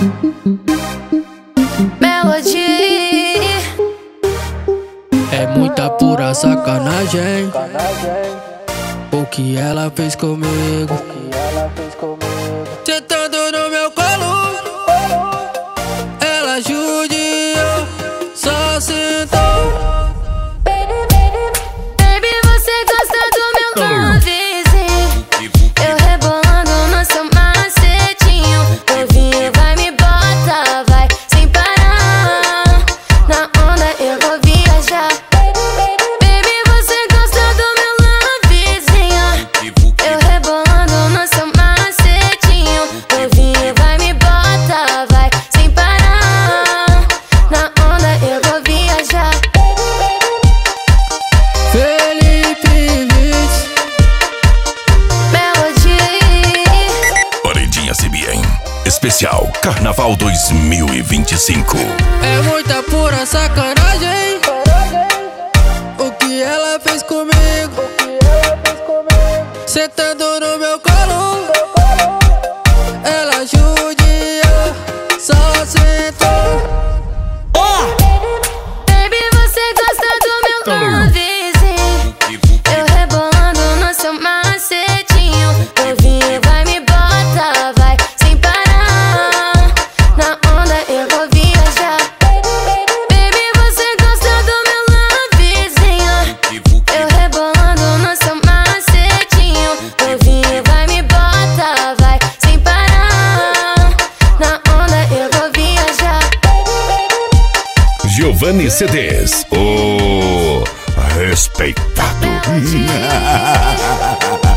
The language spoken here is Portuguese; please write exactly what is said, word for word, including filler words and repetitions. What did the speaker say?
Melody. É muita pura sacanagem o que ela fez comigo. Sentando no meu colo, ela judiou, só sentou. Baby, você gosta do meu novizinho, eu rebolando no seu macetinho. Novinho vai me botar, vai sem parar. Na onda eu vou viajar. Baby, você gosta do meu novizinho, eu rebolando no seu macetinho. Novinho vai me botar, vai sem parar. Na onda eu vou viajar. Felipe Vitz, Melody. Paredinha C B N Especial Carnaval dois mil e vinte e cinco. é muita pura sacanagem o que ela fez comigo. Sentando no meu colo, ela judiou, só sentou. Baby, você gosta do meu novizinho, eu rebolando no seu macetinho. Novinho vai me botar, vai sem parar. Na onda eu vou viajar. Baby, você gosta do meu novizinho, eu rebolando no seu macetinho. Novinho vai me botar, vai sem parar. Na onda eu vou viajar. Giovanni C Ds, o respeitado.